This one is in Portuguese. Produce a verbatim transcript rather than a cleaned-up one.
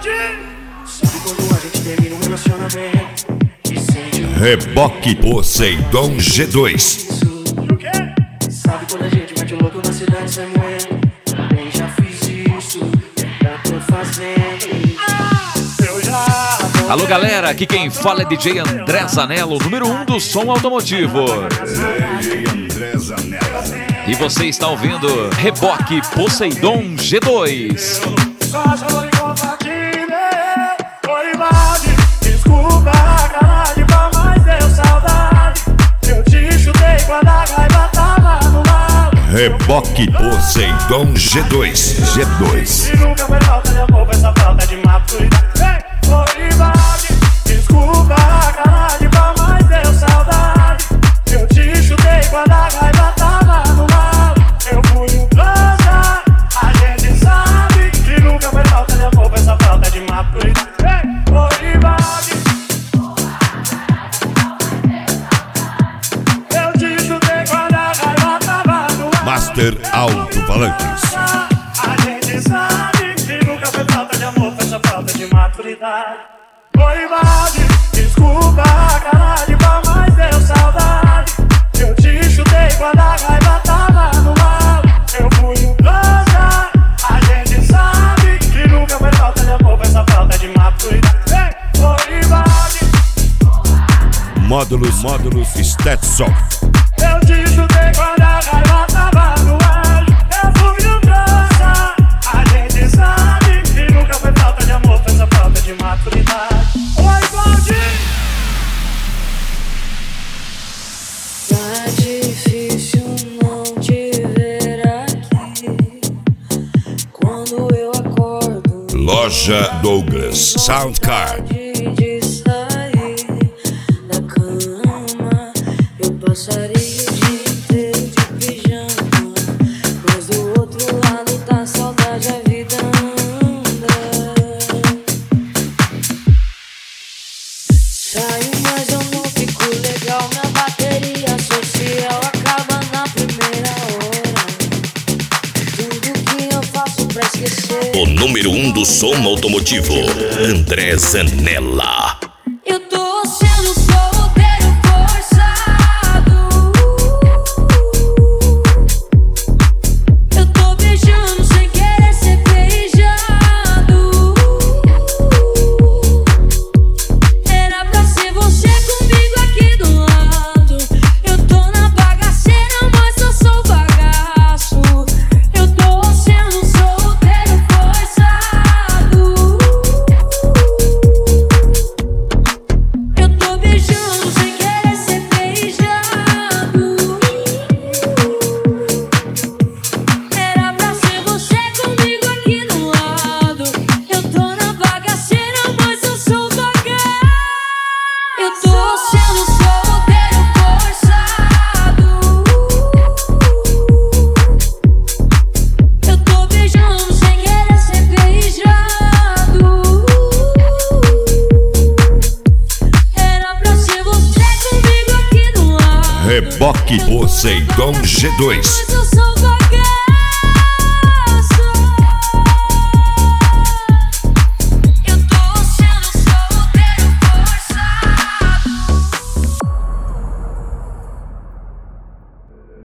Reboque Poseidon G dois. Sabe quando a gente mete o louco na cidade sem moer? Também já fiz isso, já tô fazendo. Eu já. Alô galera, aqui quem fala é D J André Zanello, número um do som automotivo. E você está ouvindo Reboque Poseidon G dois. Desculpa, cara de pau, mas deu saudade. Eu te chutei quando a raiva tava no mal. Reboque Poseidon G dois. G dois. E nunca foi falta de amor, essa falta de maturidade. Foi bade. Desculpa, cara de pau, mas deu saudade. Eu te chutei quando a raiva tava no mal. Eu fui um trouxa. A gente sabe que nunca foi falta de amor, essa falta de maturidade. Foi bade. Eu te chutei quando a raiva tava no mal. Master Alto-Falantes. A gente sabe que nunca foi falta de amor, foi só falta de maturidade. Foi bade, desculpa, cara de pau, mas deu saudade. Eu te chutei quando a raiva tava no mal. Eu fui um trouxa. A gente sabe que nunca foi falta de amor, foi só falta de maturidade. Foi bade. Módulos, módulos, Stetson. Eu te chutei quando a raiva tava no ar. Eu fui um trouxa. A gente sabe que nunca foi falta de amor, foi só falta de maturidade. Oi, Claudinho! Tá difícil não te ver aqui. Quando eu acordo, Loja Douglas Soundcard. de sair da cama, eu passaria o dia inteiro de pijama. Mas do outro lado da saudade a vida anda. Saio, mas eu não fico legal. Minha bateria social acaba na primeira hora. Tudo que eu faço pra esquecer. O número um do som automotivo, André Zanella. Eu tô sendo solteiro forçado. Eu tô beijando sem querer ser beijado. Era pra ser você comigo aqui do lado. Eu tô na bagaceira, mas eu sou bagaço. Eu tô sendo solteiro forçado. Eu tô beijando sem querer ser beijado. Era pra ser você comigo aqui do lado. Eu tô na bagaceira, mas eu sou bagaço. Eu tô sendo solteiro forçado. Eu tô beijando sem querer ser beijado. Era pra ser você comigo aqui do lado. Reboque Poseidon G dois. Mas eu sou